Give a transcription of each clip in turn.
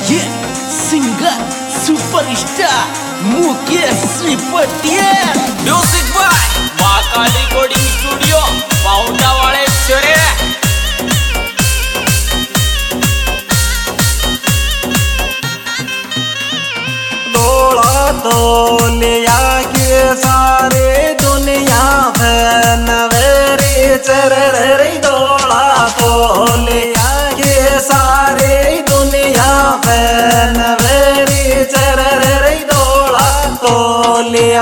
ये singer superstar Mukesh Shripatiya. Music by Mahakali recording studio Paunda वाले चरे। दौड़ा तो लिया के सारे दुनिया में नवेरी चरे। दौड़ा तो लिया के सारे दुनिया में नवेरी चरे। दौड़ा तो लिया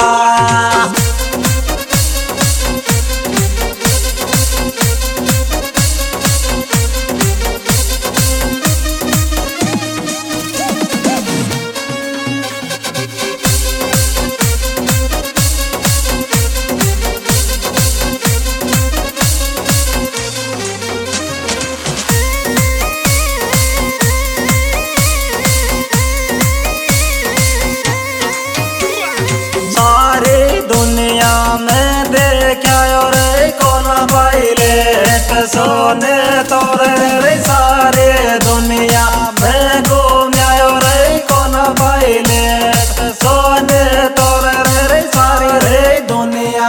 सोने तोरे सारे दुनिया में घूम्या रे कौन पाइले। सोने तोरे सारे दुनिया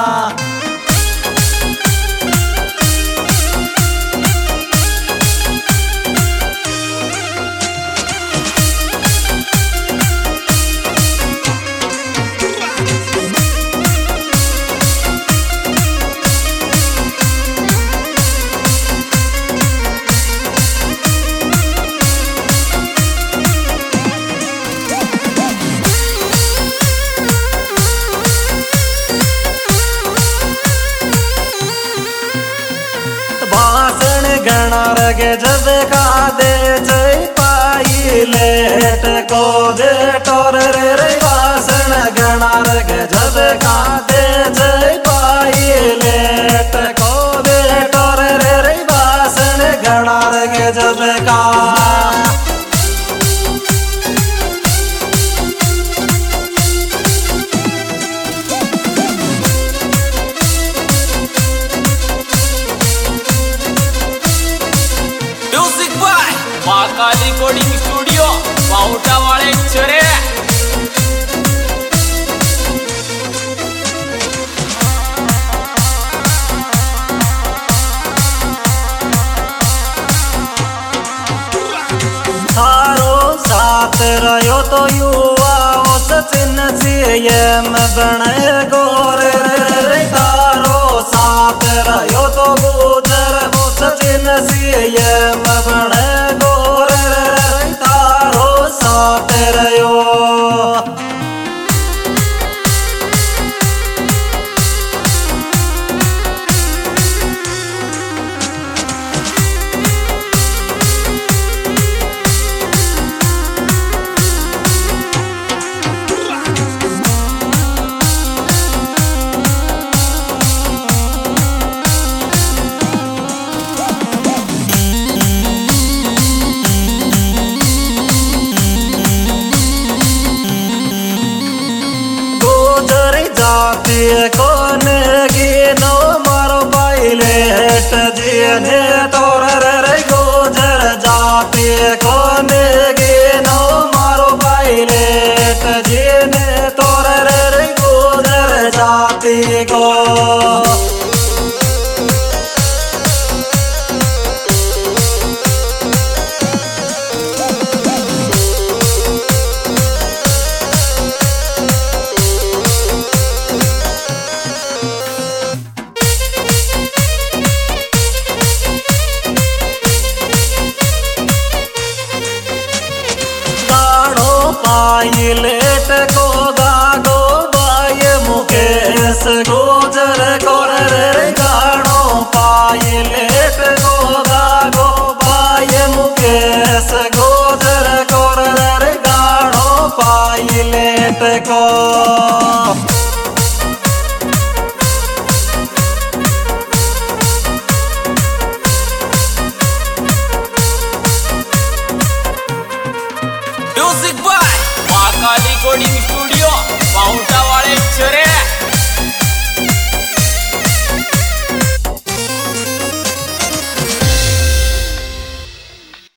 के जब का दे जय पाई लेट को दे टोर रे वासन गणार के जब का दे जय पाई लेट को दे टोर रे वासन गणार के जब का महाकाली रिकॉर्डिंग स्टूडियो पाउंडा वाले चरे। थारो साथ रहो तो युवा सचिन सीएम बने गोरे। थारो साथ रहो तो गुजर सचिन सीएम बने गोरे। तारो साथ रहो कौन गिनो मारो पाइलेट जीने तोर रे गुजर जाती। कौन गिनो मारो पाइलेट जीने तोर रे गुजर जाती को पाइलेट को गागो बाय मुकेश गुजर कर रे गाड़ो। पाइलेट को गागो बाय मुकेश गुजर कर रे गाड़ो। पाइलेट को music by Mahakali recording studio Paunda वाले चरे।